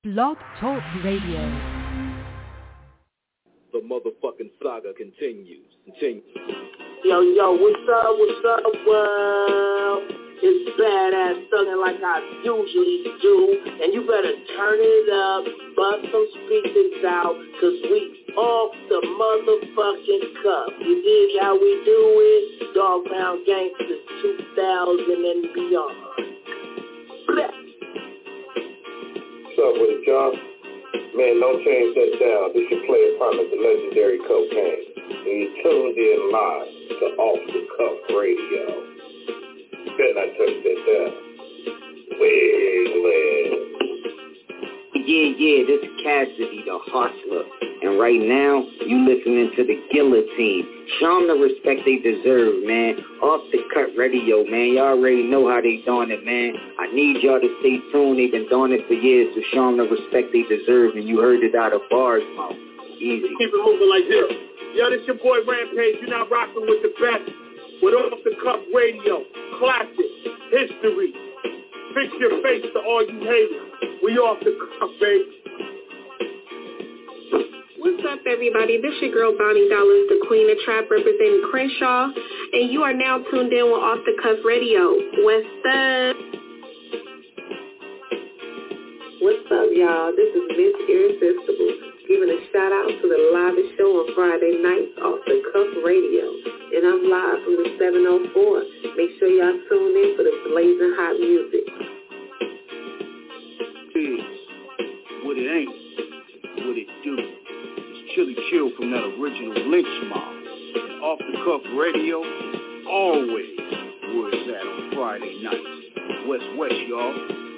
Blog Talk Radio. The motherfucking saga continues. Yo, what's up, world? It's Badass Thuggin' like I usually do, and you better turn it up, bust some speakers out, cause we off the motherfucking cuff. You dig how we do it? Dog Pound Gangsters 2000 and beyond. Bless. What's up with it, y'all? Man, don't change that down. This your player partner, the legendary Cocaine. And you tuned in live to Off the Cuff Radio. Better not touch that down. Well. Yeah, this is Cassidy, the hustler. And right now, you listening to the Guillotine. Show them the respect they deserve, man. Off the Cut Radio, man. Y'all already know how they doing it, man. I need y'all to stay tuned. They've been doing it for years, so show them the respect they deserve. And you heard it out of bars, mouth. Easy. Keep it moving like this. Yo, this your boy Rampage. You're not rocking with the best. With Off the Cuff Radio. Classic. History. Fix your face to all you haters. We off the cuff, baby. What's up, everybody? This your girl, Bonnie Dollars, the queen of trap, representing Crenshaw, and you are now tuned in with Off the Cuff Radio. What's up? What's up, y'all? This is Miss Irresistible, giving a shout-out to the livest show on Friday nights, Off the Cuff Radio, and I'm live from the 704. Make sure y'all tune in for the blazing hot music. What it ain't, what it do. It's Chili Chill from that original Lynch Mob. And Off the Cuff Radio, always where it's at on Friday nights. West, y'all.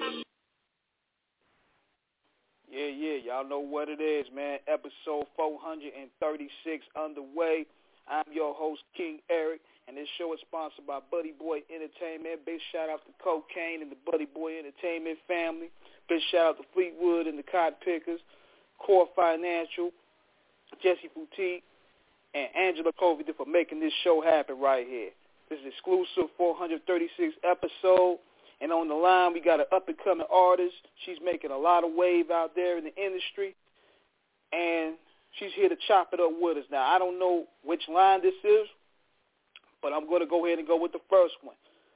Yeah, y'all know what it is, man. Episode 436 underway. I'm your host, King Eric, and this show is sponsored by Buddy Boy Entertainment. Big shout out to Cocaine and the Buddy Boy Entertainment family. Big shout out to Fleetwood and the Cotton Pickers, Core Financial, Jesse Boutique, and Angela Covey for making this show happen right here. This is exclusive 436 episode, and on the line we got an up-and-coming artist. She's making a lot of wave out there in the industry, and she's here to chop it up with us. Now, I don't know which line this is, but I'm going to go ahead and go with the first one.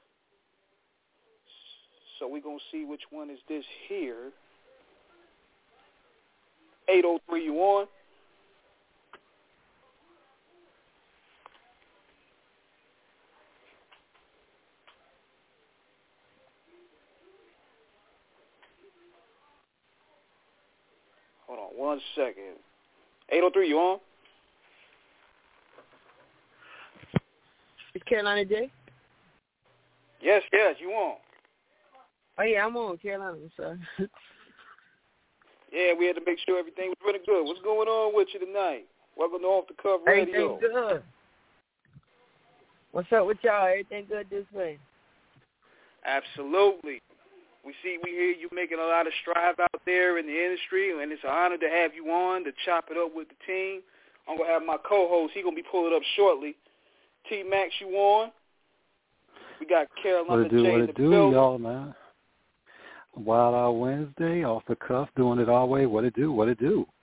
So we're going to see which one is this here. 803, you on? Hold on 1 second. 803, you on? Is Carolina J? Yes, you on. Oh, yeah, I'm on Carolina, sorry. Yeah, we had to make sure everything was really good. What's going on with you tonight? Welcome to Off the Cuff Radio. Everything good. What's up with y'all? Everything good this way? Absolutely. We hear you making a lot of strides out there in the industry, and it's an honor to have you on to chop it up with the team. I'm going to have my co-host. He's going to be pulling up shortly. T-Max, you on? We got Carolina J in the building. What it do, y'all, man? Wild Out Wednesday, Off the Cuff, doing it our way. What it do? What it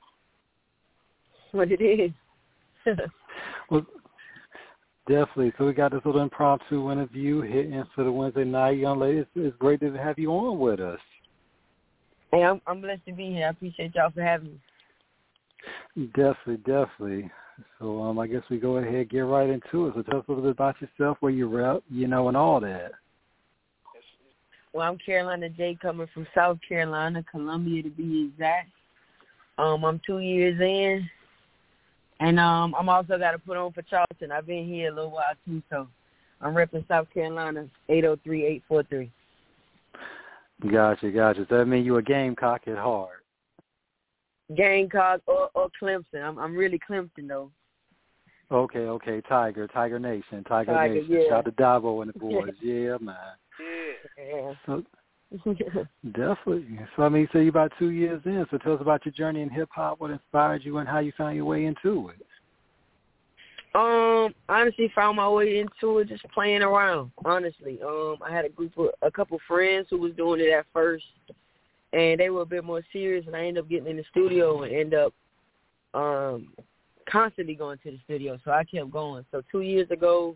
is. Well, definitely. So we got this little impromptu interview hitting for the Wednesday night, young ladies. It's great to have you on with us. Hey, I'm blessed to be here. I appreciate y'all for having me. Definitely. So I guess we go ahead and get right into it. So tell us a little bit about yourself, where you rep, and all that. Well, I'm Carolina J, coming from South Carolina, Columbia to be exact. I'm 2 years in, and I'm also got to put on for Charleston. I've been here a little while too, so I'm repping South Carolina, 803-843. Gotcha. Does that mean you a Gamecock at heart? Gamecock or Clemson. I'm really Clemson though. Okay. Tiger Nation. Yeah. Shout out to Dabo and the boys. Yeah, man. Yeah. So, definitely. So so you're about 2 years in. So tell us about your journey in hip hop. What inspired you and how you found your way into it? Honestly, found my way into it just playing around. Honestly, I had a couple friends who was doing it at first, and they were a bit more serious, and I ended up getting in the studio and end up constantly going to the studio, so I kept going. So 2 years ago,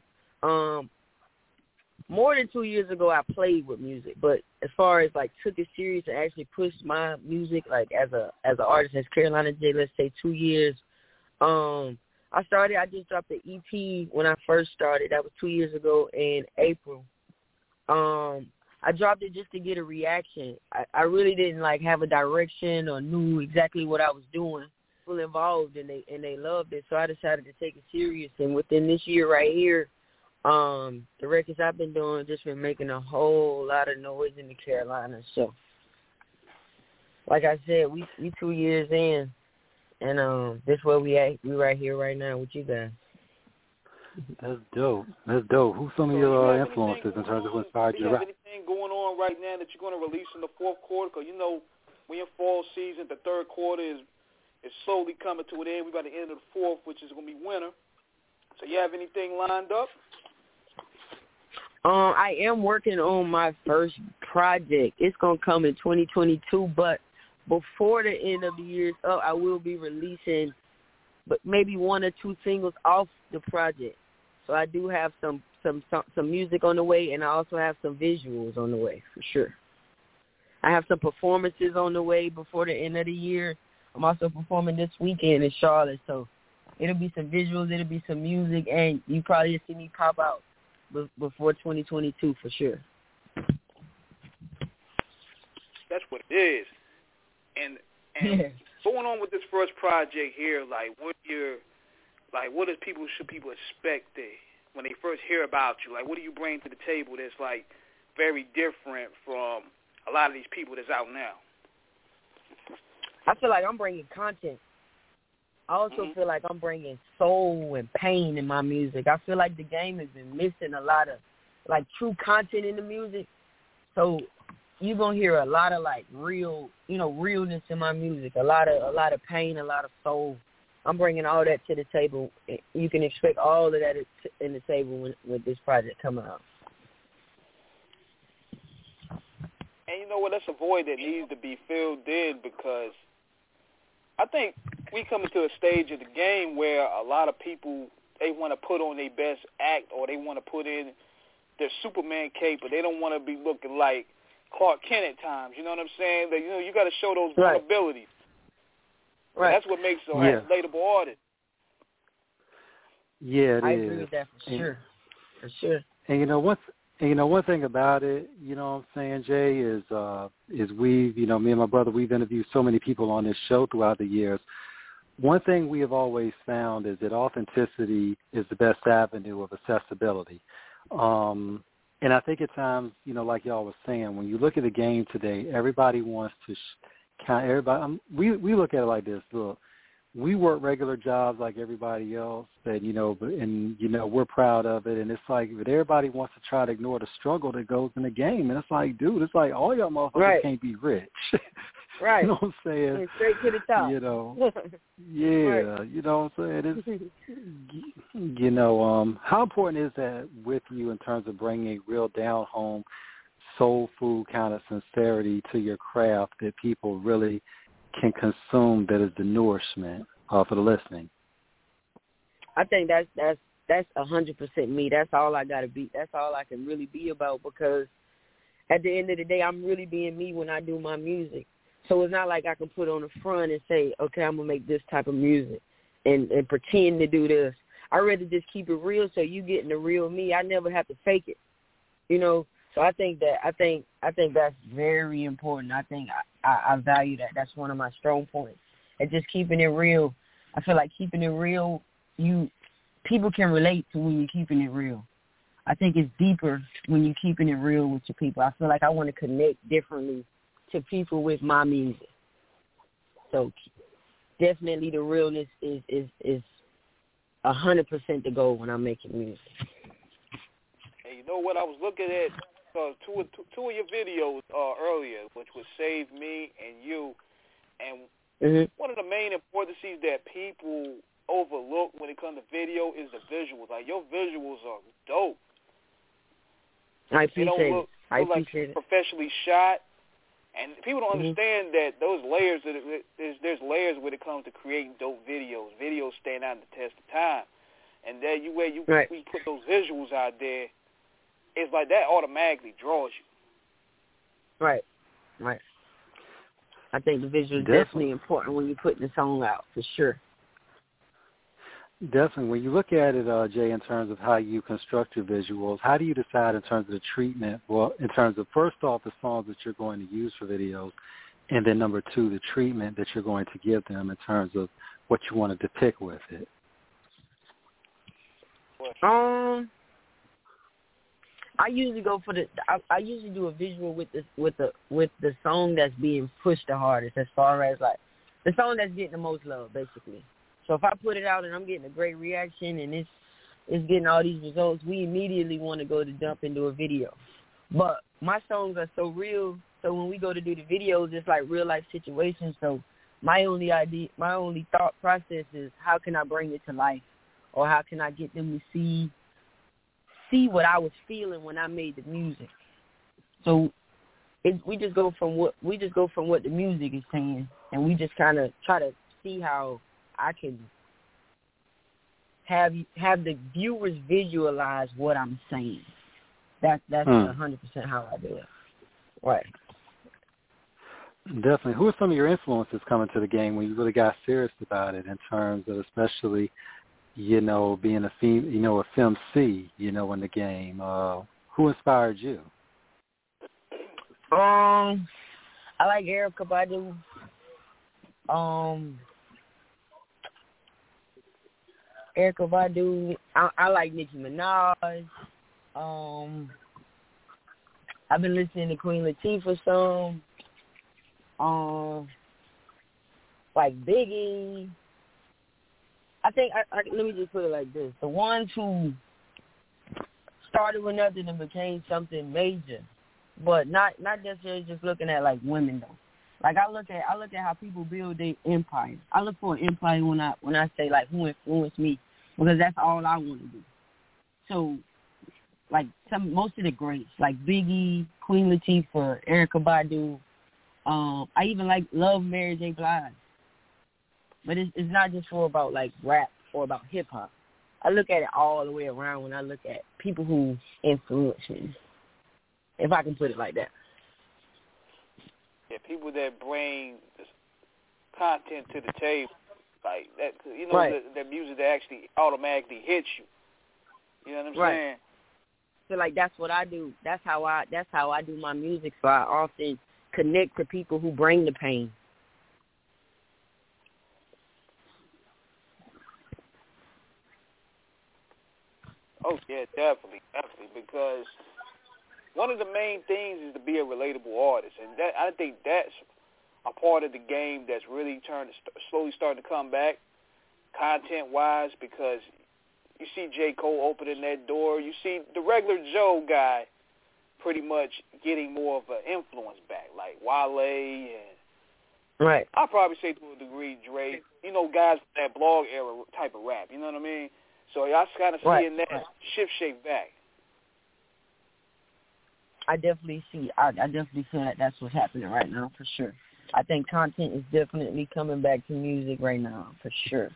more than 2 years ago, I played with music, but as far as like took it serious and actually pushed my music like as an artist, as Carolina J, let's say 2 years. I just dropped the EP when I first started. That was 2 years ago in April. I dropped it just to get a reaction. I really didn't like have a direction or knew exactly what I was doing. People involved and they loved it, so I decided to take it serious. And within this year right here, the records I've been doing just been making a whole lot of noise in the Carolinas. So, like I said, we 2 years in, and this where we at. We right here right now with you guys. That's dope. That's dope. Who's some of your influences in terms of what inspired you to rap? Do you have anything going on right now that you're going to release in the fourth quarter? Because, you know, we're in fall season. The third quarter is slowly coming to an end. We're about to end of the fourth, which is going to be winter. So you have anything lined up? I am working on my first project. It's going to come in 2022, but before the end of the year is up, I will be releasing but maybe 1 or 2 singles off the project. So I do have some music on the way, and I also have some visuals on the way for sure. I have some performances on the way before the end of the year. I'm also performing this weekend in Charlotte, so it'll be some visuals, it'll be some music, and you probably see me pop out before 2022 for sure. That's what it is. And going on with this first project here, what should people expect when they first hear about you? Like, what do you bring to the table that's like very different from a lot of these people that's out now? I feel like I'm bringing content. I also feel like I'm bringing soul and pain in my music. I feel like the game has been missing a lot of like true content in the music. So you're gonna hear a lot of like real, realness in my music. A lot of pain, a lot of soul. I'm bringing all that to the table. You can expect all of that in the table with this project coming out. And you know what? That's a void that needs to be filled in, because I think we coming to a stage of the game where a lot of people, they want to put on their best act, or they want to put in their Superman cape, but they don't want to be looking like Clark Kent at times. You know what I'm saying? That, you got to show those vulnerabilities. Right. That's what makes a relatable artist. Yeah, I agree with that for sure. For sure. And one thing about it, you know what I'm saying, Jay, is we've, me and my brother, we've interviewed so many people on this show throughout the years. One thing we have always found is that authenticity is the best avenue of accessibility. And I think at times, like y'all was saying, when you look at the game today, everybody wants to we look at it like this. Look, we work regular jobs like everybody else, and we're proud of it. And it's like, but everybody wants to try to ignore the struggle that goes in the game. And it's like, dude, it's like all y'all motherfuckers can't be rich. Right. You know what I'm saying? And straight to the top. Right. You know what I'm saying? It's, how important is that with you in terms of bringing real down-home, soul food kind of sincerity to your craft that people really can consume, that is the nourishment for the listening? I think that's 100% me. That's all I got to be. That's all I can really be about, because at the end of the day, I'm really being me when I do my music. So it's not like I can put on the front and say, okay, I'm going to make this type of music and pretend to do this. I'd rather just keep it real, so you getting the real me. I never have to fake it, So I think that's very important. I think I value that. That's one of my strong points. And just keeping it real. I feel like keeping it real, people can relate to when you're keeping it real. I think it's deeper when you're keeping it real with your people. I feel like I want to connect differently to people with my music. So definitely the realness is 100% the goal when I'm making music. And you know what? I was looking at two of your videos earlier, which was Save Me and You. And one of the main importances that people overlook when it comes to video is the visuals. Like, your visuals are dope. I appreciate it. They don't look like professionally shot. And people don't understand that those layers, there's layers when it comes to creating dope videos. Videos stand out the test of time. And that we put those visuals out there, it's like that automatically draws you. Right. I think the visual is definitely important when you're putting the song out, for sure. Definitely. When you look at it, Jay, in terms of how you construct your visuals, how do you decide in terms of the treatment? Well, in terms of, first off, the songs that you're going to use for videos, and then number two, the treatment that you're going to give them in terms of what you want to depict with it. I usually go for I usually do a visual with the song that's being pushed the hardest, as far as like the song that's getting the most love, basically. So if I put it out and I'm getting a great reaction and it's getting all these results, we immediately want to go to jump into a video. But my songs are so real, so when we go to do the videos, it's like real life situations. So my only thought process is, how can I bring it to life, or how can I get them to see what I was feeling when I made the music. So we just go from what the music is saying, and we just kind of try to see how I can have the viewers visualize what I'm saying. That's 100% how I do it. Right. Definitely. Who are some of your influences coming to the game when you really got serious about it, in terms of especially, being a film C, in the game? Who inspired you? I like Erykah Badu. Erykah Badu. I like Nicki Minaj. I've been listening to Queen Latifah some. Like Biggie. I think, let me just put it like this. The ones who started with nothing and became something major, but not necessarily just looking at like women though. Like I look at how people build their empire. I look for an empire when I say like who influenced me, because that's all I want to do. So like most of the greats like Biggie, Queen Latifah, Erykah Badu. I even love Mary J. Blige. But it's not just for about like rap or about hip hop. I look at it all the way around when I look at people who influence me, if I can put it like that. Yeah, people that bring content to the table, like that. Right. The music that actually automatically hits you. You know what I'm saying? So like that's what I do. That's how I do my music. So I often connect to people who bring the pain. Oh, yeah, definitely, because one of the main things is to be a relatable artist, and I think that's a part of the game that's really slowly starting to come back, content-wise, because you see J. Cole opening that door. You see the regular Joe guy pretty much getting more of an influence back, like Wale and right. I'll probably say to a degree Drake, guys from that blog era type of rap, you know what I mean? So y'all kind of seeing that shift back. I definitely feel that that's what's happening right now, for sure. I think content is definitely coming back to music right now, for sure.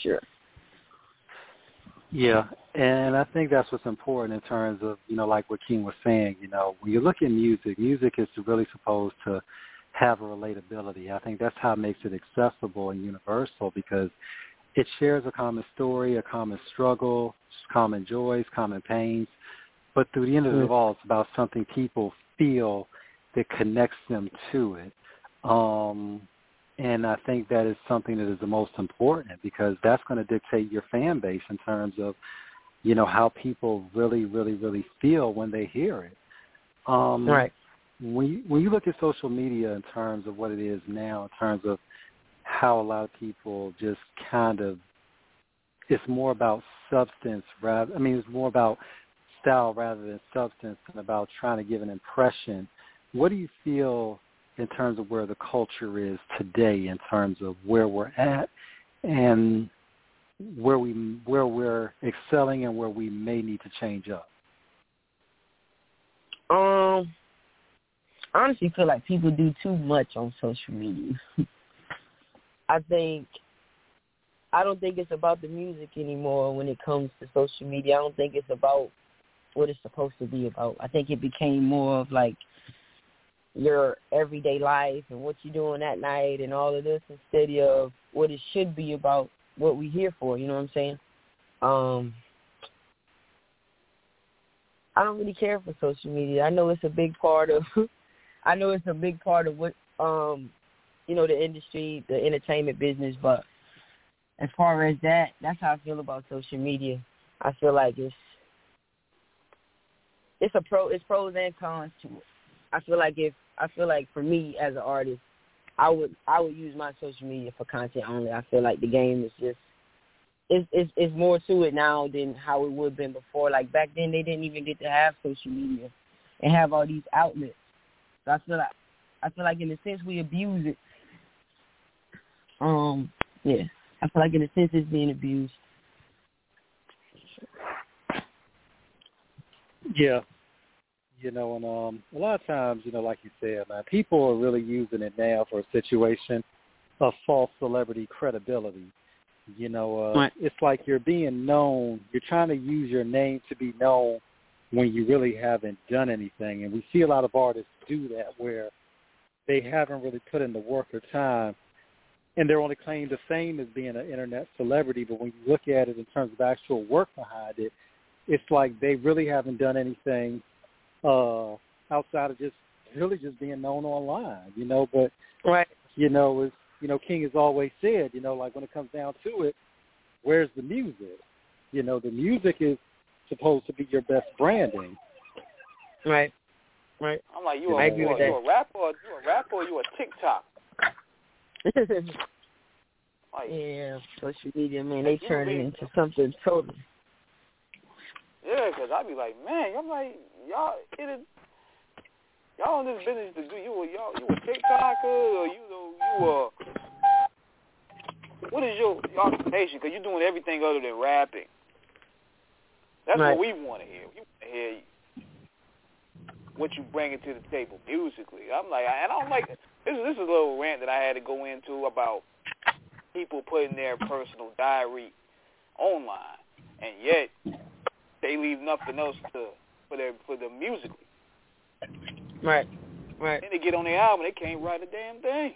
Yeah, and I think that's what's important in terms of, like what King was saying, when you look at music is really supposed to have a relatability. I think that's how it makes it accessible and universal, because it shares a common story, a common struggle, common joys, common pains. But through the end of it all, it's about something people feel that connects them to it. And I think that is something that is the most important, because that's going to dictate your fan base in terms of, how people really, really, really feel when they hear it. Right. When you look at social media in terms of what it is now, in terms of how a lot of people just kind of, it's more about substance it's more about style rather than substance, and about trying to give an impression. What do you feel in terms of where the culture is today, in terms of where we're at and where we're excelling and where we may need to change up? honestly feel like people do too much on social media. I don't think it's about the music anymore when it comes to social media. I don't think it's about what it's supposed to be about. I think it became more of like your everyday life and what you're doing that night and all of this instead of what it should be about, what we're here for, you know what I'm saying? I don't really care for social media. I know it's a big part of what, the industry, the entertainment business, but as far as that's how I feel about social media. I feel like it's pros and cons to it. I feel like for me as an artist, I would use my social media for content only. I feel like the game is just it's more to it now than how it would have been before. Like back then, they didn't even get to have social media and have all these outlets. So I feel like in a sense we abuse it. Yeah, I feel like in a sense it's being abused. Yeah. And a lot of times, like you said, man, people are really using it now for a situation of false celebrity credibility. Right. It's like you're being known. You're trying to use your name to be known when you really haven't done anything. And we see a lot of artists do that where they haven't really put in the work or time, and their only claim to fame is being an internet celebrity. But when you look at it in terms of actual work behind it, it's like they really haven't done anything outside of just being known online, but right. As King has always said, like when it comes down to it, where's the music? The music is supposed to be your best branding. Right. I'm like, you a rapper or you a TikTok? Like, yeah, social media, man, they turn it into something totally. Yeah, because I be like, man, I'm like, y'all in this business to do you a TikToker or you what is your occupation? Because you're doing everything other than rapping. That's right. what we want to hear. We want to hear what you bringing to the table musically. I'm like, and I'm like, this is a little rant that I had to go into about people putting their personal diary online, and yet they leave nothing else for the musically. Right. Then they get on their album, they can't write a damn thing.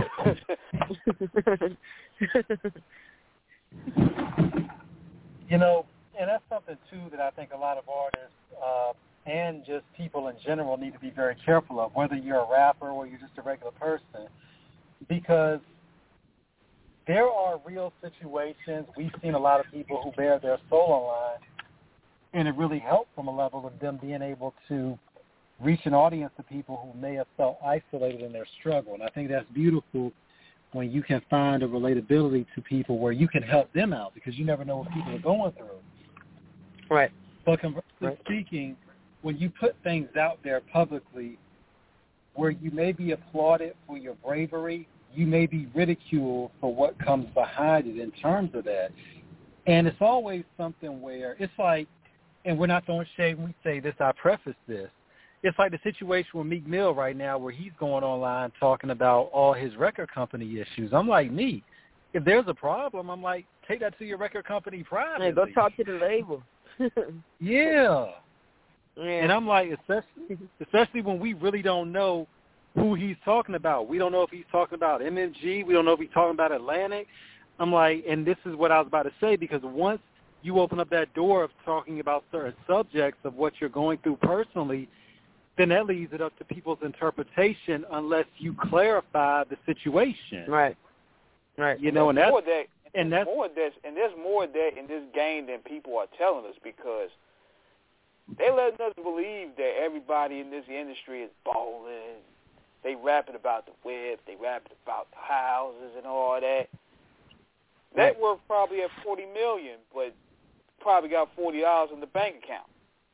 And that's something too that I think a lot of artists and just people in general need to be very careful of, whether you're a rapper or you're just a regular person, because there are real situations. We've seen a lot of people who bear their soul online, and it really helped from a level of them being able to reach an audience of people who may have felt isolated in their struggle. And I think that's beautiful when you can find a relatability to people where you can help them out, because you never know what people are going through. Right. But conversely speaking, when you put things out there publicly where you may be applauded for your bravery, you may be ridiculed for what comes behind it in terms of that. And it's always something where it's like, and we're not throwing shade when we say this, I preface this, it's like the situation with Meek Mill right now where he's going online talking about all his record company issues. I'm like, Meek, if there's a problem, I'm like, take that to your record company privately. Hey, go talk to the label. Yeah. Yeah. And I'm like, especially when we really don't know who he's talking about. We don't know if he's talking about MMG. We don't know if he's talking about Atlantic. I'm like, and this is what I was about to say, because once you open up that door of talking about certain subjects of what you're going through personally, then that leaves it up to people's interpretation unless you clarify the situation. Right. And that's there's more of that in this game than people are telling us, because they letting us believe that everybody in this industry is balling. They rapping about the whip, they rapping about the houses and all that. Net worth probably at $40 million, but probably got $40 in the bank account.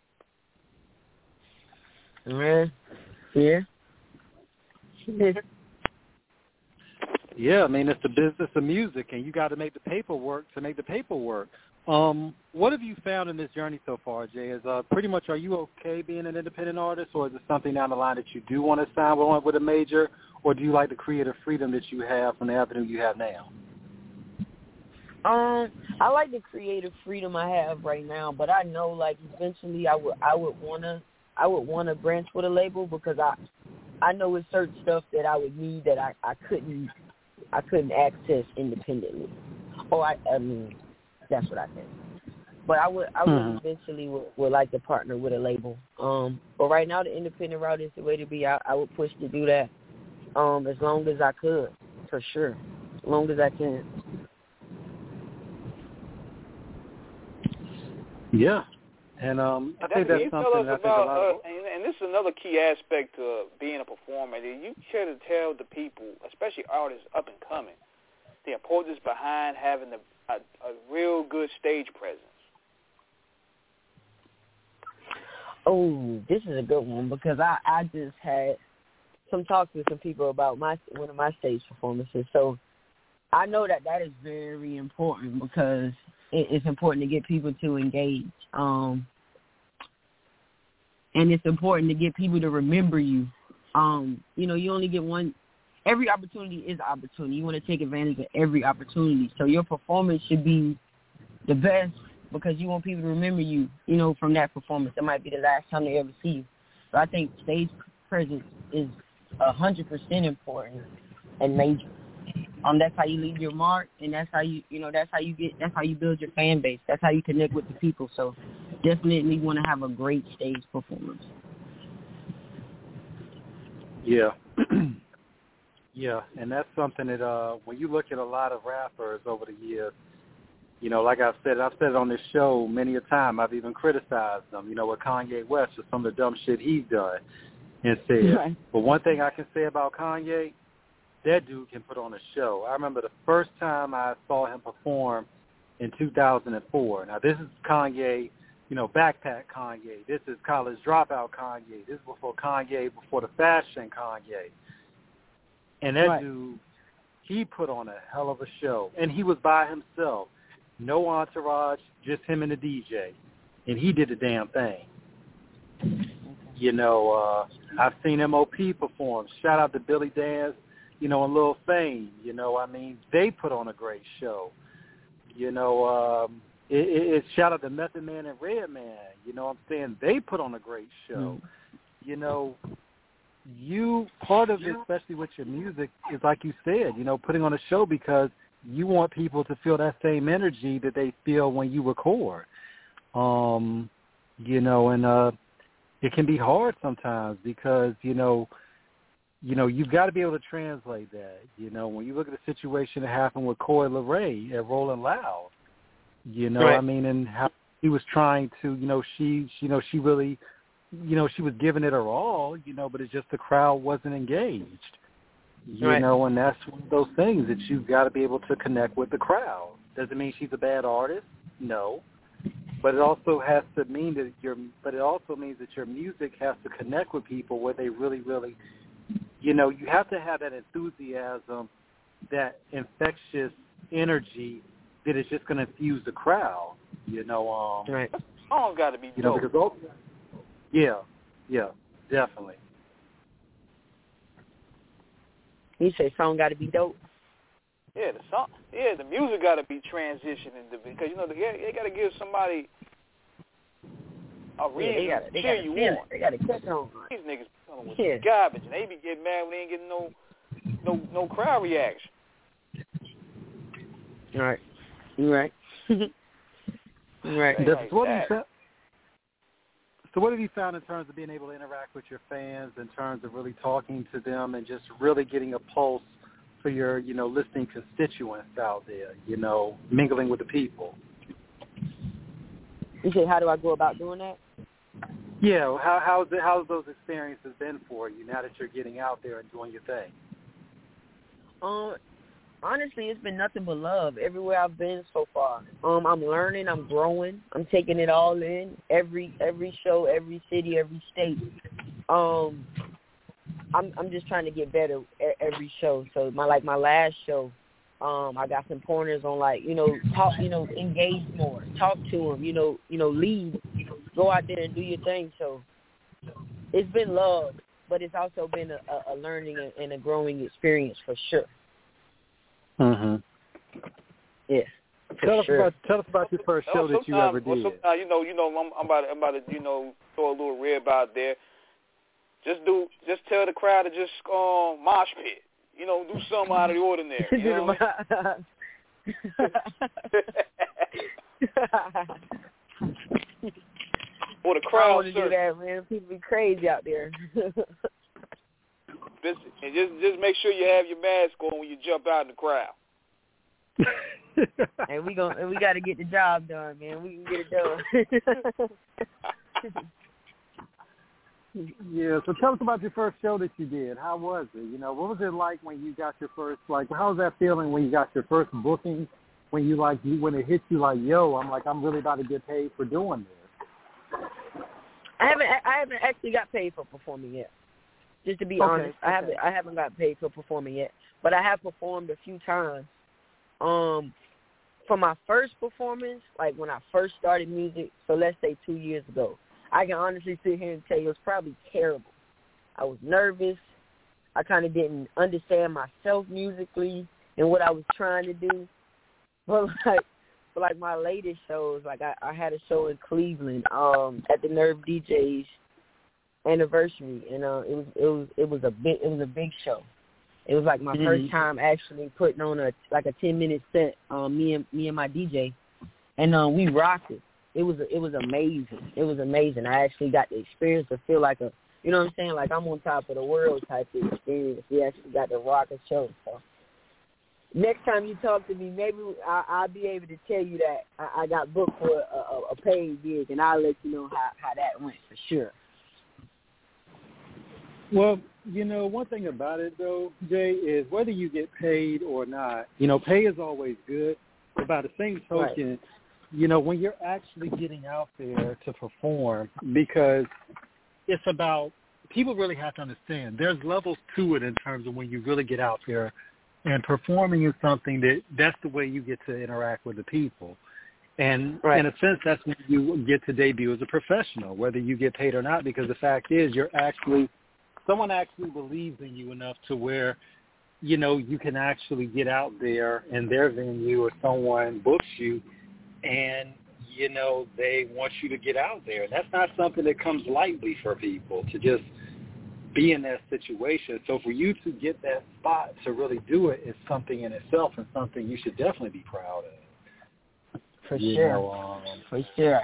Yeah. Yeah, I mean, it's the business of music, and you got to make the paperwork to make the paperwork. What have you found in this journey so far, Jay? Is pretty much, are you okay being an independent artist, or is it something down the line that you do want to sign with a major, or do you like the creative freedom that you have from the avenue you have now? I like the creative freedom I have right now, but I know like eventually I would wanna branch with a label, because I know it's certain stuff that I would need that I couldn't access independently. I mean that's what I think. But I would eventually would like to partner with a label. But right now the independent route is the way to be. I would push to do that as long as I could, for sure. As long as I can. Yeah, and I think that's something that I think a lot of... and this is another key aspect to being a performer. That you care to tell the people, especially artists up and coming, the importance behind having a real good stage presence. Oh, this is a good one, because I just had some talks with some people about one of my stage performances. So I know that is very important, because it's important to get people to engage. And it's important to get people to remember you. You only get one. Every opportunity is an opportunity. You want to take advantage of every opportunity. So your performance should be the best, because you want people to remember you, from that performance. It might be the last time they ever see you. So I think stage presence is 100% important and major. That's how you leave your mark, and that's how you build your fan base. That's how you connect with the people. So definitely want to have a great stage performance. Yeah. Yeah, and that's something that when you look at a lot of rappers over the years, like I've said it on this show many a time. I've even criticized them, with Kanye West for some of the dumb shit he's done and said. Right. But one thing I can say about Kanye, that dude can put on a show. I remember the first time I saw him perform in 2004. Now, this is Kanye, backpack Kanye. This is college dropout Kanye. This is before the fashion Kanye. And that dude, he put on a hell of a show. And he was by himself. No entourage, just him and the DJ. And he did the damn thing. I've seen MOP perform. Shout out to Billy Dance, and Lil Fame. They put on a great show. It's shout out to Method Man and Redman. I'm saying they put on a great show. Part of it, especially with your music, is like you said, putting on a show, because you want people to feel that same energy that they feel when you record. And it can be hard sometimes, because, you've got to be able to translate that. When you look at the situation that happened with Coi Leray at Rolling Loud, and how he was trying to, she really, she was giving it her all, but it's just the crowd wasn't engaged. And that's one of those things that you've got to be able to connect with the crowd. Doesn't mean she's a bad artist, no. But it also has to mean that means that your music has to connect with people where they really, really, you have to have that enthusiasm, that infectious energy that is just going to infuse the crowd. Right. Song got to be dope. Because yeah, definitely. You say song got to be dope. Yeah, the music got to be transitioning because they got to give somebody a reason to cheer you on. They got to catch on. These niggas with garbage, and they be getting mad when they ain't getting no crowd reaction. All right, you right. Right. So what have you found in terms of being able to interact with your fans, in terms of really talking to them and just really getting a pulse for your, listening constituents out there, mingling with the people? You say, how do I go about doing that? Yeah, how's those experiences been for you now that you're getting out there and doing your thing? Honestly, it's been nothing but love everywhere I've been so far. I'm learning, I'm growing, I'm taking it all in. Every show, every city, every state. I'm just trying to get better every show. So my last show, I got some pointers on talk, engage more, talk to them, lead, go out there and do your thing. So it's been love, but it's also been a learning and a growing experience for sure. Mhm. Yeah. Tell us about your first show that you ever did. I'm about to throw a little rib out there. Just tell the crowd to just mosh pit. Do something out of the ordinary. You know what I mean? For the crowd, I want to do that, man. People be crazy out there. Just make sure you have your mask on when you jump out in the crowd. And we got to get the job done, man. We can get it done. Yeah, so tell us about your first show that you did. How was it? What was it like when you got your first, how was that feeling when you got your first booking, when when it hit you yo, I'm really about to get paid for doing this? I haven't actually got paid for performing yet. Just to be honest, I haven't got paid for performing yet, but I have performed a few times. For my first performance, when I first started music, so let's say 2 years ago, I can honestly sit here and tell you it was probably terrible. I was nervous. I kind of didn't understand myself musically and what I was trying to do. But my latest shows, I had a show in Cleveland at the Nerve DJs anniversary, and it was a big show. It was my first time actually putting on a 10-minute set. Me and my DJ, and we rocked it. It was amazing. It was amazing. I actually got the experience to feel like I'm on top of the world type of experience. We actually got to rock a show. So next time you talk to me, maybe I'll be able to tell you that I got booked for a paid gig, and I'll let you know how that went for sure. Well, one thing about it, though, Jay, is whether you get paid or not, pay is always good. But by the same token, when you're actually getting out there to perform, because it's about, people really have to understand, there's levels to it in terms of when you really get out there, and performing is something that's the way you get to interact with the people. And in a sense, that's when you get to debut as a professional, whether you get paid or not, because the fact is someone actually believes in you enough to where, you can actually get out there in their venue or someone books you and, they want you to get out there. And that's not something that comes lightly for people to just be in that situation. So for you to get that spot to really do it is something in itself and something you should definitely be proud of. For sure. For sure.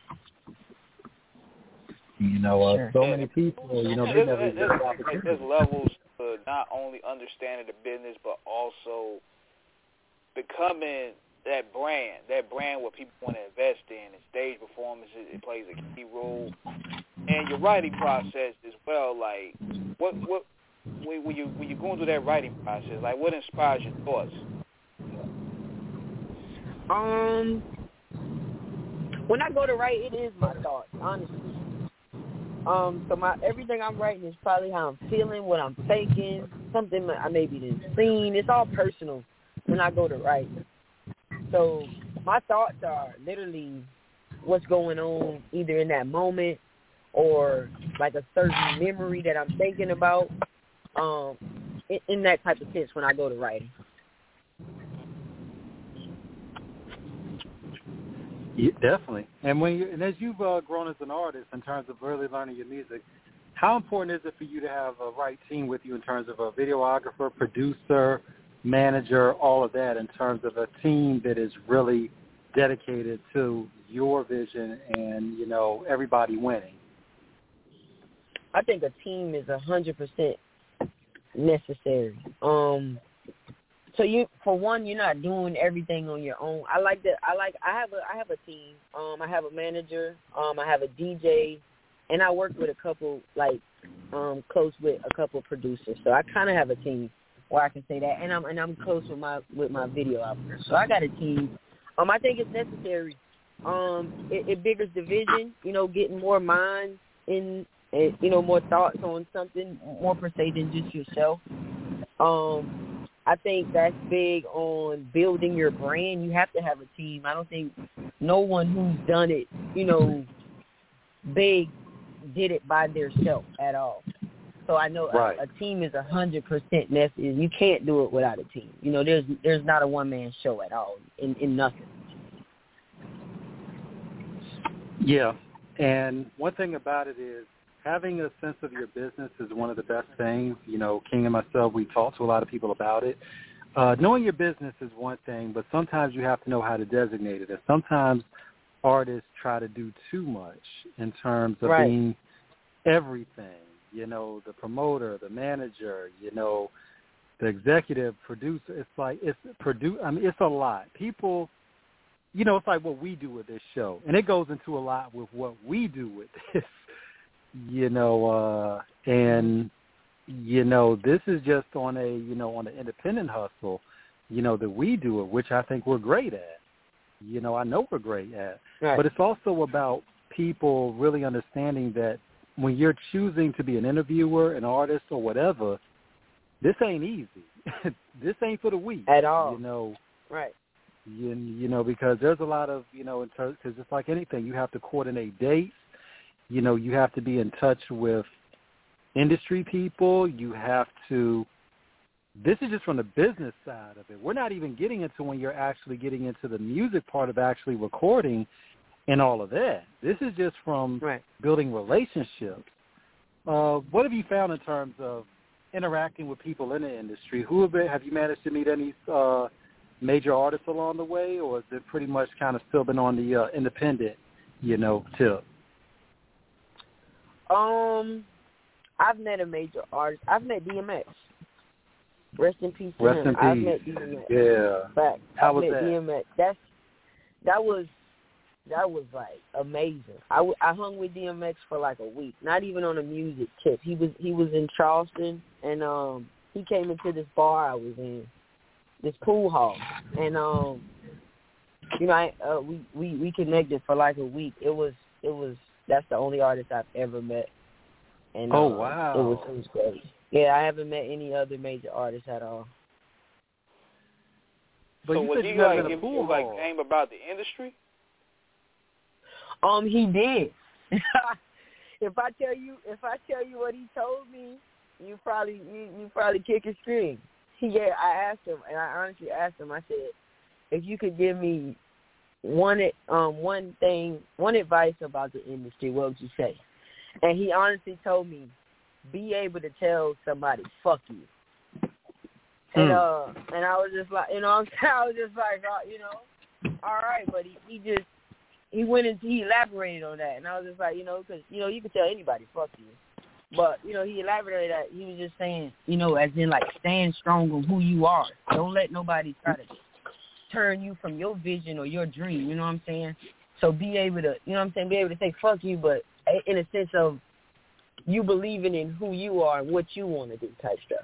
So many people, they never get the opportunity. There's levels to not only understanding the business, but also becoming that brand where people want to invest in, and stage performances, it plays a key role. And your writing process as well, what when you're going through that writing process, what inspires your thoughts? When I go to write, it is my thoughts, honestly. So everything I'm writing is probably how I'm feeling, what I'm thinking, something I maybe didn't seen. It's all personal when I go to write. So my thoughts are literally what's going on either in that moment or a certain memory that I'm thinking about, in that type of sense when I go to writing. Yeah, definitely. And as you've grown as an artist in terms of really learning your music, how important is it for you to have a right team with you in terms of a videographer, producer, manager, all of that, in terms of a team that is really dedicated to your vision and, everybody winning? I think a team is 100% necessary. So for one, you're not doing everything on your own. I have a team. I have a manager. I have a DJ, and I work with a couple close with a couple producers. So I kind of have a team where I can say that, and I'm close with my videographer. So I got a team. I think it's necessary. It biggers the vision. Getting more minds in, more thoughts on something more per se than just yourself. I think that's big on building your brand. You have to have a team. I don't think no one who's done it, big did it by themselves at all. So I know a team is 100% necessary. You can't do it without a team. There's not a one-man show at all in nothing. Yeah, and one thing about it is having a sense of your business is one of the best things. King and myself, we talk to a lot of people about it. Knowing your business is one thing, but sometimes you have to know how to designate it. And sometimes artists try to do too much in terms of being everything. The promoter, the manager, the executive producer. It's like it's a lot. People, it's like what we do with this show, and it goes into a lot with what we do with this. This is just on on the independent hustle, that we do it, which I think we're great at. I know we're great at. Right. But it's also about people really understanding that when you're choosing to be an interviewer, an artist, or whatever, this ain't easy. This ain't for the weak. At all. Right. Because there's a lot of, because it's like anything. You have to coordinate dates. You have to be in touch with industry people. You have to, this is just from the business side of it. We're not even getting into when you're actually getting into the music part of actually recording and all of that. This is just from building relationships. What have you found in terms of interacting with people in the industry? Have you managed to meet any major artists along the way, or is it pretty much kind of still been on the independent, tip? I've met a major artist. I've met DMX. Rest in peace to him. I've met DMX. Yeah. Fact. How was that? DMX. That was like amazing. I hung with DMX for like a week. Not even on a music tip. He was in Charleston, and he came into this bar I was in, this pool hall, and we connected for like a week. It was that's the only artist I've ever met. And oh wow, it was great. Yeah, I haven't met any other major artists at all. But so was he like give you like game about the industry? He did. If I tell you what he told me, you probably kick a string. I asked him, and I honestly asked him. I said, if you could give me one advice about the industry, what would you say? And he honestly told me, be able to tell somebody, fuck you. And I was just like, all right, but he went into, he elaborated on that, and I was just like, because, you can tell anybody, fuck you. But, he elaborated that, he was just saying, as in, like, stand strong on who you are. Don't let nobody try to turn you from your vision or your dream, you know what I'm saying? So be able to, be able to say fuck you, but in a sense of you believing in who you are and what you want to do type stuff.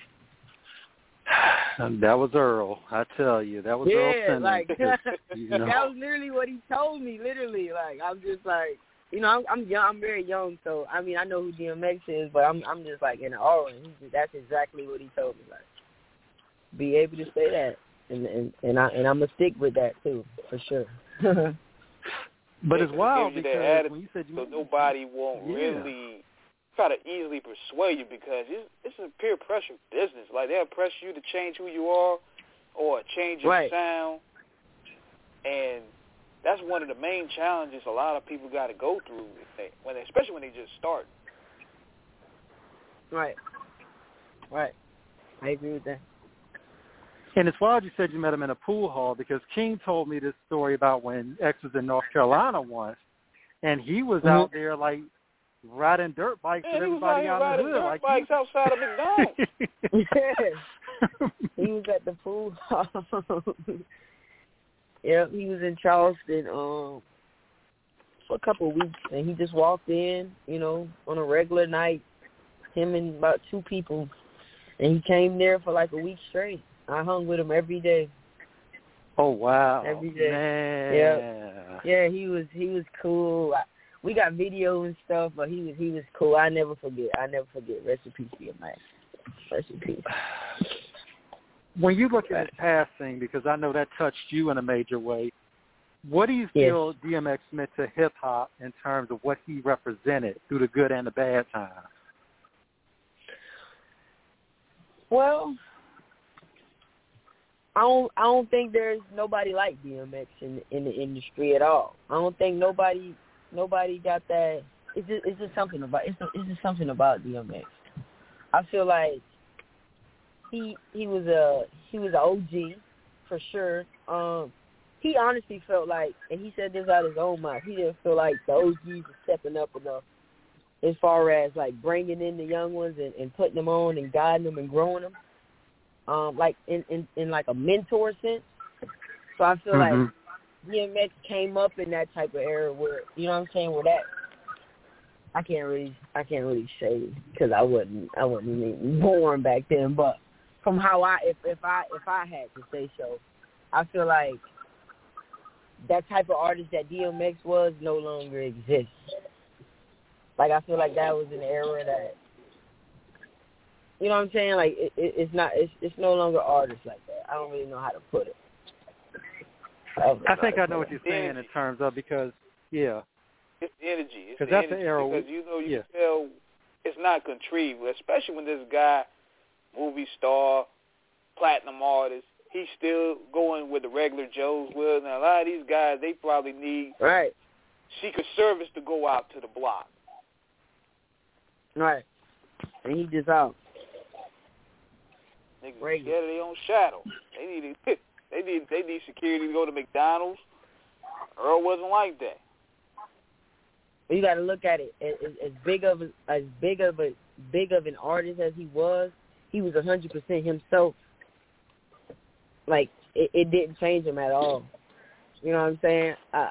That was Earl, I tell you. That was Earl Simmons. Like, that was literally what he told me, literally. Like, I'm just like, I'm young, I'm very young, so, I know who DMX is, but I'm just like in awe, and that's exactly what he told me. Like, be able to say that, and I'm going to stick with that, too, for sure. But it's wild because when you said so nobody won't really try to easily persuade you, because it's a peer pressure business. Like, they'll press you to change who you are or change your sound, and that's one of the main challenges a lot of people got to go through, especially when they just start. Right. I agree with that. And it's wild you said you met him in a pool hall, because King told me this story about when X was in North Carolina once, and he was out there, like, riding dirt bikes with everybody out in the hood. Like bikes outside of McDonald's. He was at the pool hall. Yeah, he was in Charleston for a couple of weeks, and he just walked in, on a regular night, him and about 2 people, and he came there for like a week straight. I hung with him every day. Oh wow! Every day. Man. Yeah, he was cool. We got video and stuff, but he was cool. I never forget. Rest in peace, DMX. Rest in peace. when you look at his passing, because I know that touched you in a major way, what do you feel DMX meant to hip-hop in terms of what he represented through the good and the bad times? Well, I don't think there's nobody like DMX in the industry at all. I don't think nobody got that. It's just something about DMX. I feel like he was an OG for sure. He honestly felt like, and he said this out of his own mouth, he didn't feel like the OGs were stepping up enough as far as like bringing in the young ones and putting them on and guiding them and growing them, like in like a mentor sense. So I feel like DMX came up in that type of era where, you know what I'm saying, where that I can't really say because I wasn't even born back then, but from how if I had to say so, I feel like that type of artist that DMX was no longer exists. Like, I feel like that was an era that, you know what I'm saying? Like, it's no longer artists like that. I don't really know how to put it. I think I know what you're saying in terms of, because, it's energy. Because that's the era. Because, you know, you can tell it's not contrived, especially when this guy, movie star, platinum artist, he's still going with the regular Joes with. Now, a lot of these guys, they probably need Secret Service to go out to the block. Right. And he just out. Niggas scared of their own shadow. They need security to go to McDonald's. Earl wasn't like that. You got to look at it as big of an artist as he was 100% himself. Like, it didn't change him at all. You know what I'm saying?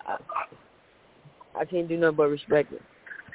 I can't do nothing but respect it.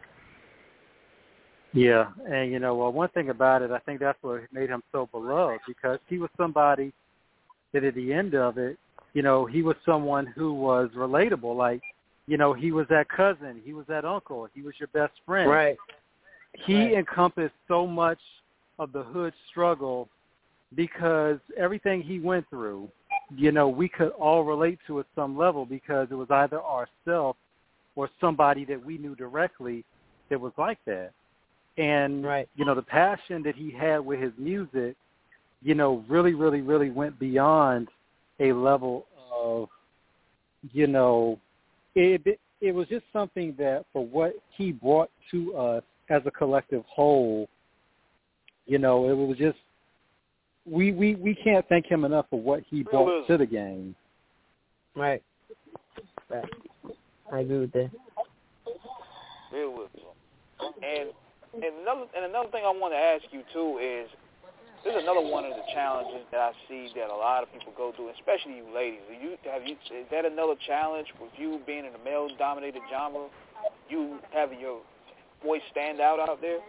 Yeah, and, you know, one thing about it, I think that's what made him so beloved, because he was somebody that at the end of it, you know, he was someone who was relatable. Like, you know, he was that cousin, he was that uncle, he was your best friend. Right. He encompassed so much of the hood struggle, because everything he went through, you know, we could all relate to at some level, because it was either ourselves or somebody that we knew directly that was like that. And, you know, the passion that he had with his music, you know, really, really, really went beyond a level of, you know, it was just something that for what he brought to us as a collective whole, you know, it was just, we can't thank him enough for what he brought to the game. Right. I agree with that. Real wisdom. And another thing I want to ask you too is, this is another one of the challenges that I see that a lot of people go through, especially you ladies. Is that another challenge with you being in a male-dominated genre? You having your voice stand out there?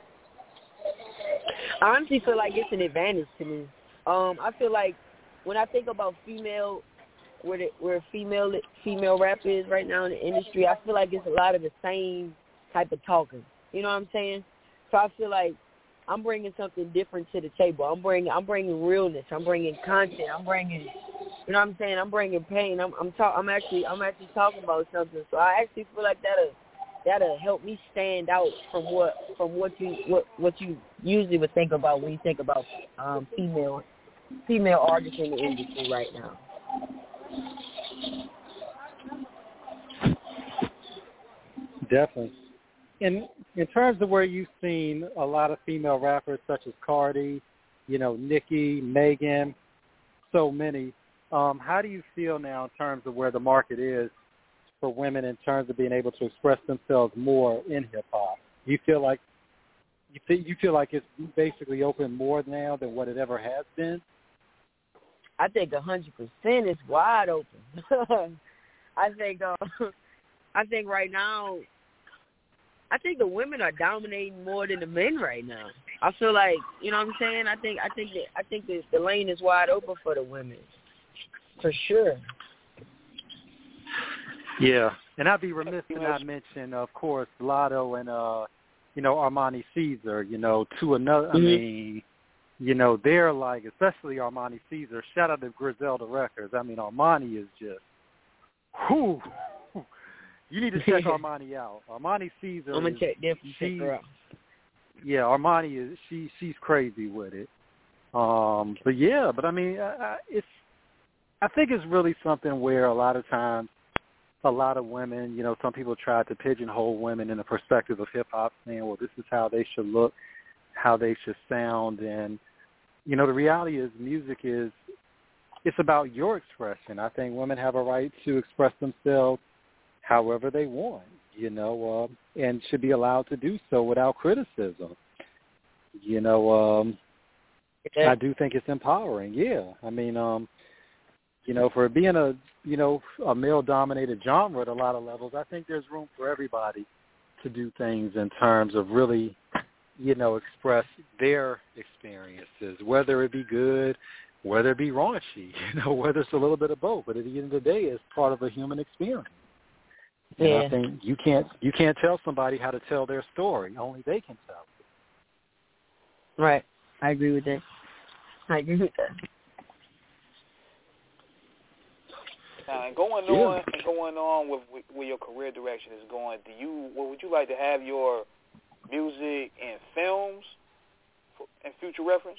I honestly feel like it's an advantage to me. I feel like when I think about female, where female rap is right now in the industry, I feel like it's a lot of the same type of talking. You know what I'm saying? So I feel like I'm bringing something different to the table. I'm bringing realness. I'm bringing content. I'm bringing, you know what I'm saying? I'm bringing pain. I'm actually talking about something. So I actually feel like that'll help me stand out from what you usually would think about when you think about female artists in the industry right now. Definitely. In terms of where you've seen a lot of female rappers such as Cardi, you know, Nicki, Megan, so many, how do you feel now in terms of where the market is for women in terms of being able to express themselves more in hip-hop? You feel like it's basically open more now than what it ever has been? I think 100% it's wide open. I think right now, I think the women are dominating more than the men right now. I feel like, you know what I'm saying? I think the lane is wide open for the women, for sure. Yeah, and I'd be remiss to not mention, of course, Lotto and you know, Armani Caesar. You know, to another. I mean, you know, they're like, especially Armani Caesar. Shout out to Griselda Records. I mean, Armani is just, whew. You need to check Armani out. Armani Caesar. I'm gonna check her out. Yeah, Armani is she's crazy with it. But yeah, but I mean, I think it's really something where a lot of times, a lot of women, you know, some people try to pigeonhole women in the perspective of hip hop, saying, well, this is how they should look, how they should sound, and you know, the reality is, it's about your expression. I think women have a right to express themselves however they want, you know, and should be allowed to do so without criticism. You know, I do think it's empowering. Yeah, I mean, you know, for being a male-dominated genre at a lot of levels, I think there's room for everybody to do things in terms of really, you know, express their experiences, whether it be good, whether it be raunchy, you know, whether it's a little bit of both. But at the end of the day, it's part of a human experience. And yeah. I think you can't tell somebody how to tell their story. Only they can tell it. Right. I agree with that. And going on with where your career direction is going, would you like to have your music in films in future reference?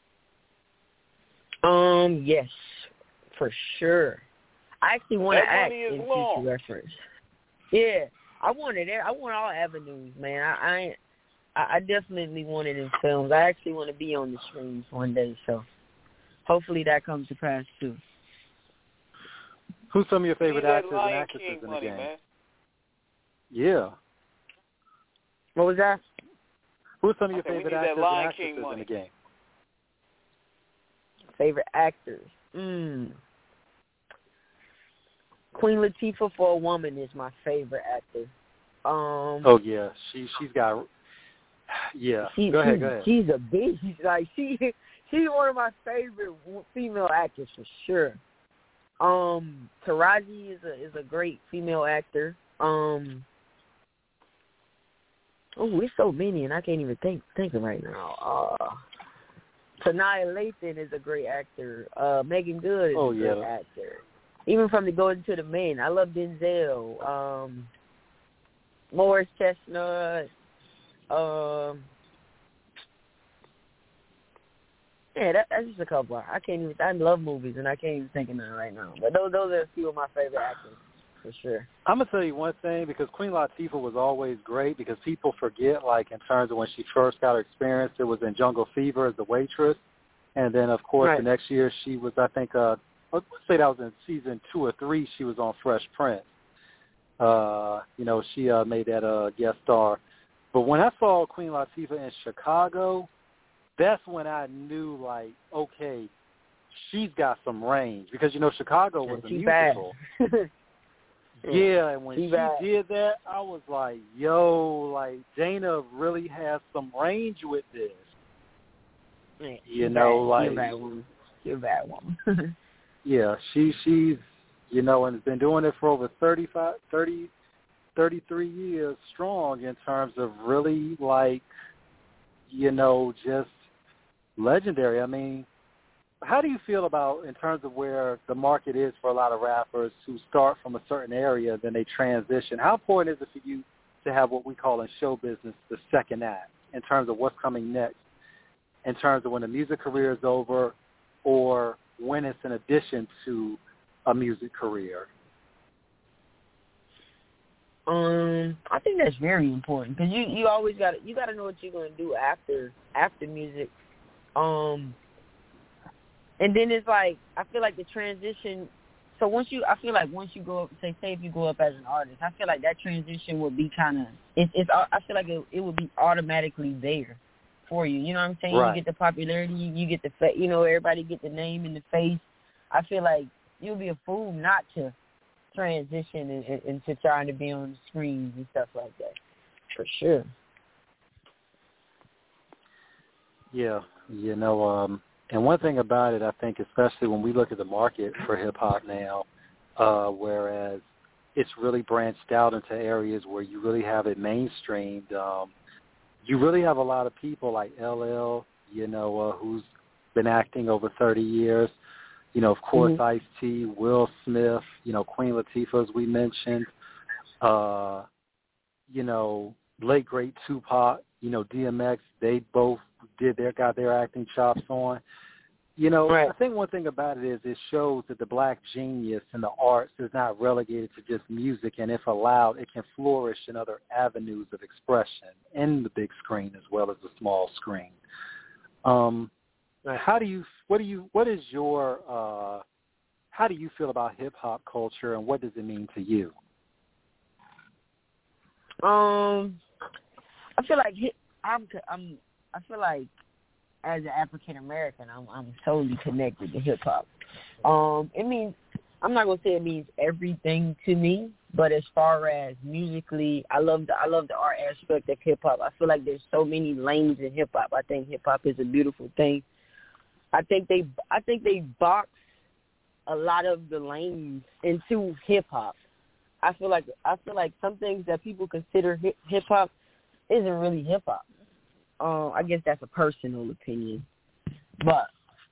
Yes, for sure. I actually want to act in future reference. Yeah, I want all avenues, man. I definitely want it in films. I actually want to be on the screens one day, so hopefully that comes to pass too. Who's some of your favorite actors and actresses in the game? Man. Yeah. What was that? Who's some of your favorite actors and actresses in the game? Favorite actors? Queen Latifah for a woman is my favorite actor. Oh yeah, she's got. Yeah. Go ahead. She's a beast. Like she's one of my favorite female actors for sure. Taraji is a great female actor. It's so many, and I can't even think of right now. Sanaa Lathan is a great actor. Megan Good is a great actor. Even from the Golden to the Men, I love Denzel. Morris Chestnut. Yeah, that's just a couple. I love movies, and I can't even think of none right now. But those are a few of my favorite actors, for sure. I'm going to tell you one thing, because Queen Latifah was always great, because people forget, like, in terms of when she first got her experience, it was in Jungle Fever as the waitress. And then, of course, the next year she was, I think, let's say that was in season 2 or 3, she was on Fresh Prince. You know, she made that guest star. But when I saw Queen Latifah in Chicago, that's when I knew, like, okay, she's got some range. Because, you know, Chicago was a musical. Yeah, and when she did that, I was like, yo, like, Dana really has some range with this. Yeah, you know, like... You're a bad woman. Yeah, she's, you know, and has been doing it for over 33 years strong in terms of really, like, you know, just legendary. I mean, how do you feel about, in terms of where the market is for a lot of rappers who start from a certain area, then they transition? How important is it for you to have what we call in show business the second act, in terms of what's coming next, in terms of when the music career is over or when it's in addition to a music career? I think that's very important, because you always got to know what you're going to do after music. And then it's like, I feel like the transition. So once you go up, say if you go up as an artist, I feel like that transition would be kind of, I feel like it would be automatically there for you. You know what I'm saying? Right. You get the popularity, you get the, you know, everybody get the name and the face. I feel like you'll be a fool not to transition into trying to be on the screens and stuff like that, for sure. Yeah, you know, and one thing about it, I think, especially when we look at the market for hip-hop now, whereas it's really branched out into areas where you really have it mainstreamed, you really have a lot of people like LL, who's been acting over 30 years. Of course, Ice-T, Will Smith, Queen Latifah, as we mentioned. Late great Tupac, DMX. They both got their acting chops on. Right. I think one thing about it is it shows that the black genius in the arts is not relegated to just music, and if allowed, it can flourish in other avenues of expression in the big screen as well as the small screen. Right. How do you feel about hip hop culture, and what does it mean to you? I feel like as an African American, I'm totally connected to hip hop. It means, I'm not gonna say it means everything to me, but as far as musically, I love the art aspect of hip hop. I feel like there's so many lanes in hip hop. I think hip hop is a beautiful thing. I think they box a lot of the lanes into hip hop. I feel like some things that people consider hip hop isn't really hip hop. I guess that's a personal opinion, but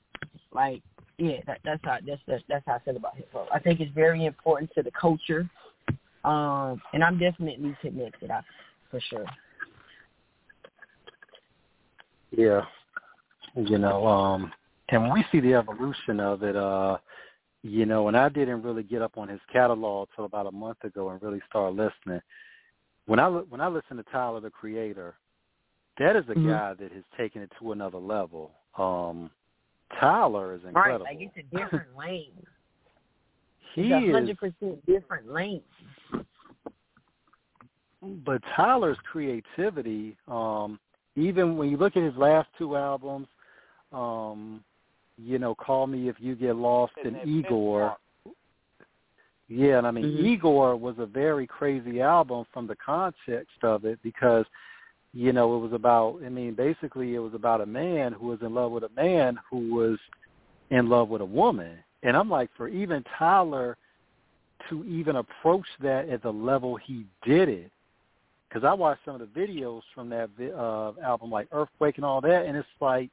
that's how I feel about hip hop. I think it's very important to the culture, and I'm definitely connected, for sure. Yeah, and when we see the evolution of it, and I didn't really get up on his catalog till about a month ago and really start listening. When I listen to Tyler, the Creator, that is a guy that has taken it to another level. Tyler is incredible. Right, like it's a different lane. It's 100% different lane. But Tyler's creativity, even when you look at his last two albums, Call Me If You Get Lost and Igor. Yeah, and I mean, Igor was a very crazy album from the context of it because, it was about, basically it was about a man who was in love with a man who was in love with a woman. And I'm like, for even Tyler to even approach that at the level he did it, because I watched some of the videos from that album, like Earthquake and all that, and it's like,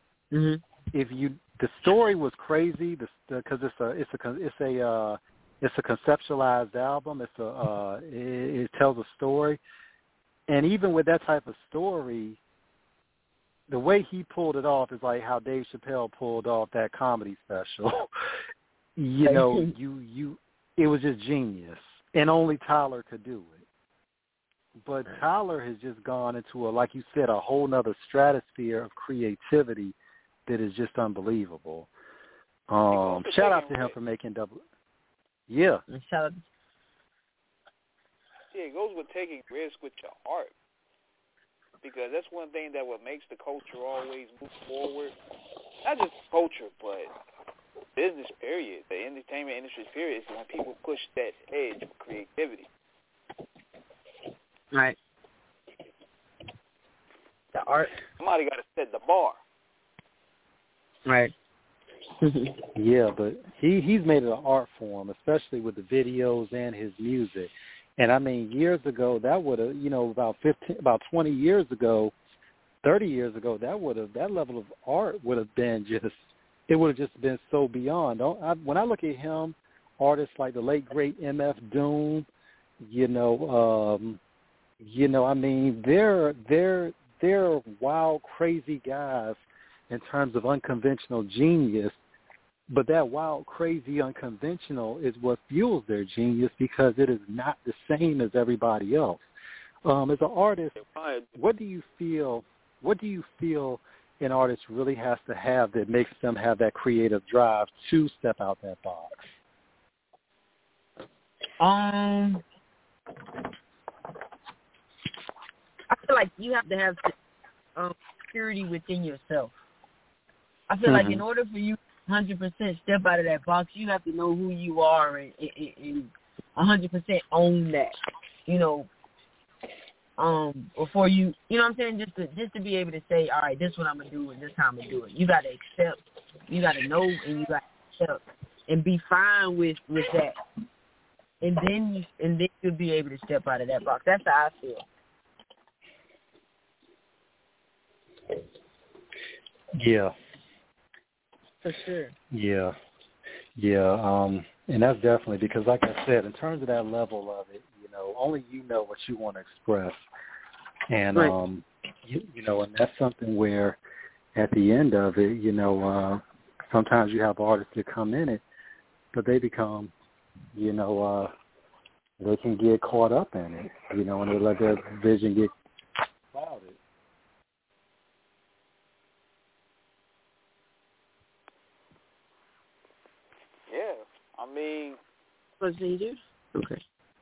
the story was crazy because it's a conceptualized album. It tells a story, and even with that type of story, the way he pulled it off is like how Dave Chappelle pulled off that comedy special. It was just genius, and only Tyler could do it. But Tyler has just gone into like you said, a whole nother stratosphere of creativity that is just unbelievable. Shout out to him for making double. Yeah. Shout out. Yeah, it goes with taking risks with your art, because that's one thing that what makes the culture always move forward. Not just culture, but business period, the entertainment industry period, is when people push that edge of creativity. Right. The art. Somebody got to set the bar. Right. Yeah, but he's made it an art form, especially with the videos and his music. And I mean, years ago, that would have, about 20 years ago, 30 years ago, that level of art would have been it would have just been so beyond. When I look at him, artists like the late great MF Doom, they're wild, crazy guys in terms of unconventional genius, but that wild, crazy, unconventional is what fuels their genius because it is not the same as everybody else. As an artist, what do you feel an artist really has to have that makes them have that creative drive to step out that box? I feel like you have to have security within yourself. I feel like in order for you 100% step out of that box, you have to know who you are and 100% own that. Before you know what I'm saying, just to be able to say, all right, this is what I'm gonna do and this is how I'm gonna do it. You gotta accept, you gotta know, and you gotta accept and be fine with that. And then you'll be able to step out of that box. That's how I feel. Yeah. For sure. Yeah. And that's definitely because, like I said, in terms of that level of it, only you know what you want to express. And, right. And that's something where at the end of it, sometimes you have artists that come in it, but they become, they can get caught up in it, and they let their vision get clouded. Yeah, I mean. What did you do? Okay.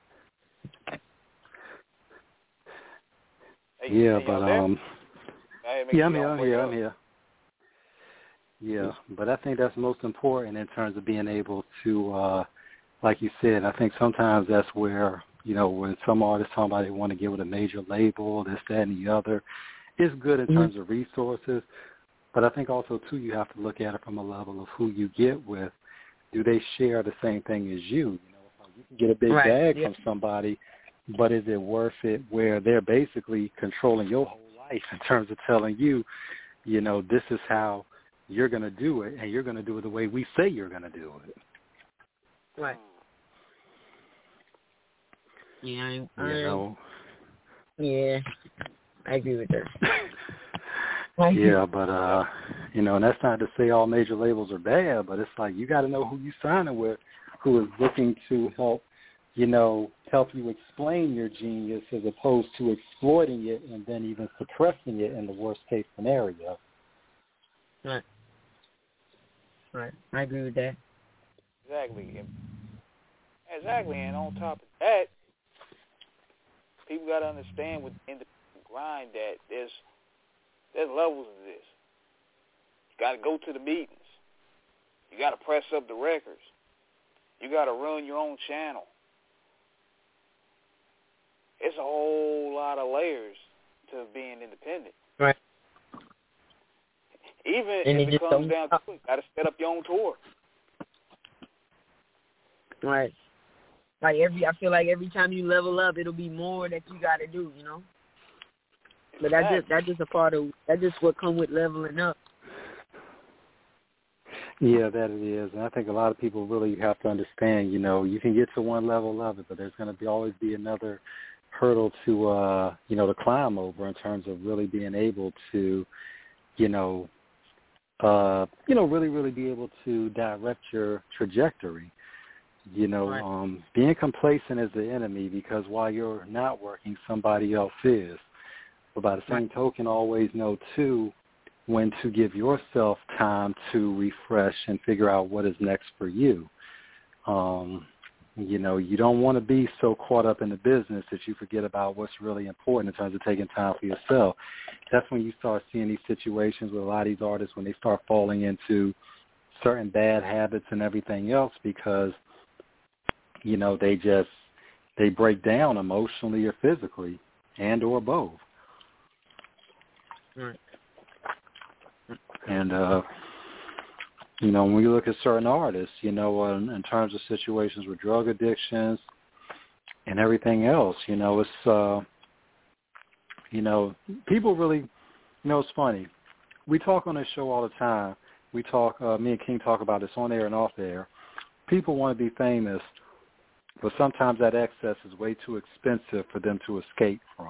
Yeah, but I'm here. Yeah, but I think that's most important in terms of being able to, like you said, I think sometimes that's where, when some artists talk about they want to get with a major label, this, that, and the other, it's good in terms of resources, but I think also, too, you have to look at it from a level of who you get with. Do they share the same thing as you? You can get a big bag from somebody, but is it worth it where they're basically controlling your whole life in terms of telling you, this is how you're going to do it, and you're going to do it the way we say you're going to do it. Right. Yeah, Yeah, I agree with that. Yeah, but, and that's not to say all major labels are bad, but it's like you got to know who you're signing with, who is looking to help you explain your genius as opposed to exploiting it and then even suppressing it in the worst-case scenario. Right. I agree with that. Exactly, and on top of that, people got to understand with independent grind that there's levels of this. You got to go to the meetings. You got to press up the records. You got to run your own channel. It's a whole lot of layers to being independent. Right. Even if it comes down to it, you got to set up your own tour. Right. Like I feel like every time you level up, it'll be more that you got to do, But that's just a part of, that's just what comes with leveling up. Yeah, that it is. And I think a lot of people really have to understand, you can get to one level of it, but there's going to always be another hurdle to, to climb over in terms of really being able to, really, really be able to direct your trajectory. Being complacent is the enemy because while you're not working, somebody else is. But by the same token, always know, too, when to give yourself time to refresh and figure out what is next for you. You don't want to be so caught up in the business that you forget about what's really important in terms of taking time for yourself. That's when you start seeing these situations with a lot of these artists when they start falling into certain bad habits and everything else because, they break down emotionally or physically and or both. Right. And, when we look at certain artists, in terms of situations with drug addictions and everything else, it's, people really, it's funny. We talk on this show all the time. We talk, me and King talk about this on air and off air. People want to be famous, but sometimes that excess is way too expensive for them to escape from.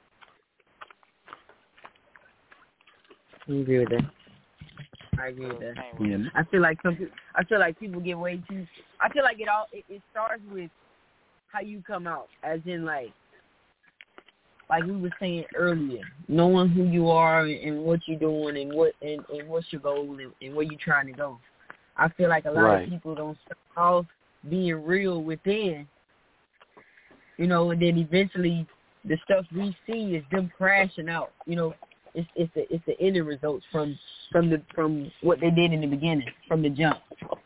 I agree with that. Yeah. I feel like people get way too. I feel like it starts with how you come out, as in like we were saying earlier, knowing who you are and what you're doing and what's your goal and where you're trying to go. I feel like a lot of people don't start off being real within, and then eventually the stuff we see is them crashing out. It's the end results from what they did in the beginning, from the jump.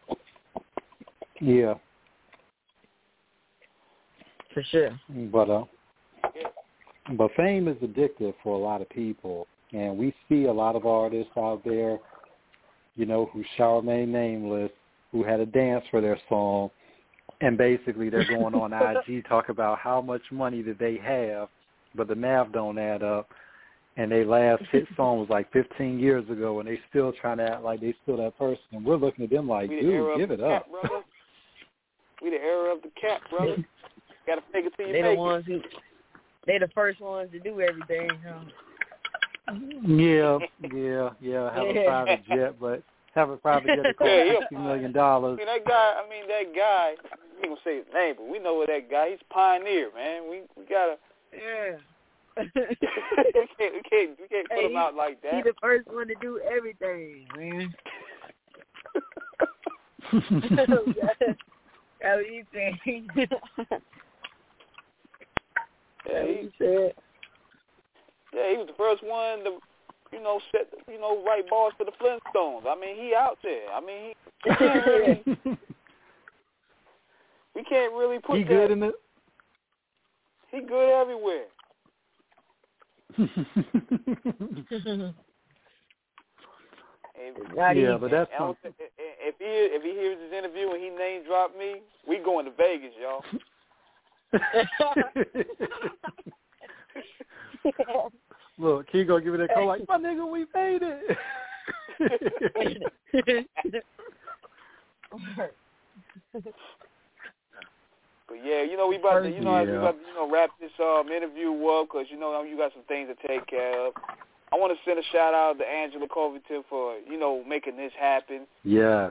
Yeah. For sure. But fame is addictive for a lot of people, and we see a lot of artists out there, who shall remain nameless, who had a dance for their song, and basically they're going on IG talk about how much money that they have, but the math don't add up. and their last hit song was like 15 years ago, and they still trying to act like they still that person. And we're looking at them like, dude, give it up. Brother. We the era of the cat, brother. Got to fake it till you they make the ones it. They the first ones to do everything, huh? Yeah. Have a private jet, but have a private jet that costs $60 million. See, that guy, we ain't gonna say his name, but we know what that guy. He's pioneer, man. We gotta. Yeah. we can't put him out like that. He's the first one to do everything, man. That's what he said. He was the first one to, set, write balls for the Flintstones. I mean, he out there. I mean, we can't really put he that. Good in it. He good everywhere. But that's something. If he hears this interview and he name drop me, we going to Vegas, y'all. Look, he gonna give me that call like, my nigga, we made it. But yeah, we about to, wrap this interview up because you got some things to take care of. I want to send a shout out to Angela Covington for making this happen. Yes.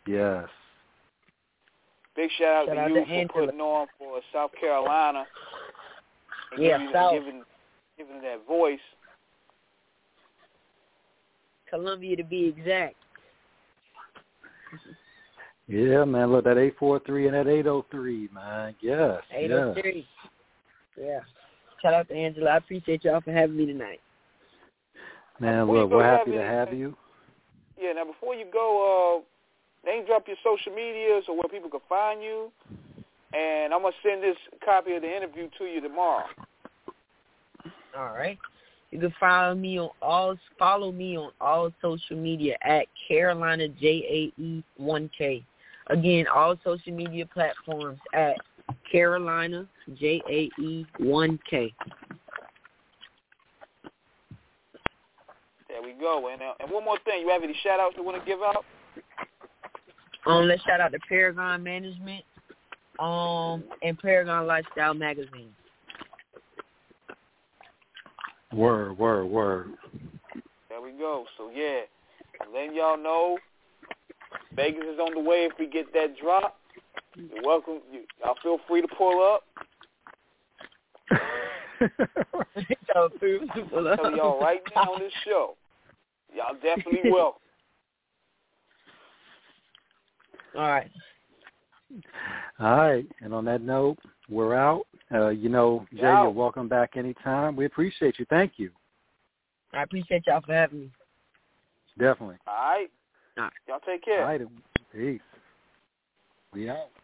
Big shout out to you for putting on for South Carolina. And giving that voice. Columbia to be exact. Yeah, man. Look, that 843 and that 803, man. Yes. 803. Yeah. Shout out to Angela. I appreciate y'all for having me tonight. Man, look, we're happy to have you. Yeah, now before you go, name drop your social medias or where people can find you. And I'm going to send this copy of the interview to you tomorrow. All right. You can follow me on all social media at Carolina JAE1K. Again, all social media platforms at Carolina JAE1K. There we go. And one more thing, you have any shout outs you want to give out? Let's shout out to Paragon Management and Paragon Lifestyle Magazine. Word. There we go. So, yeah, letting y'all know Vegas is on the way if we get that drop. You're welcome. Y'all feel free to pull up. I'm telling y'all right now on this show, y'all definitely welcome. All right. And on that note, we're out. Jay, you're welcome back anytime. We appreciate you. Thank you. I appreciate y'all for having me. Definitely. All right. Y'all take care. All right. Peace. We out.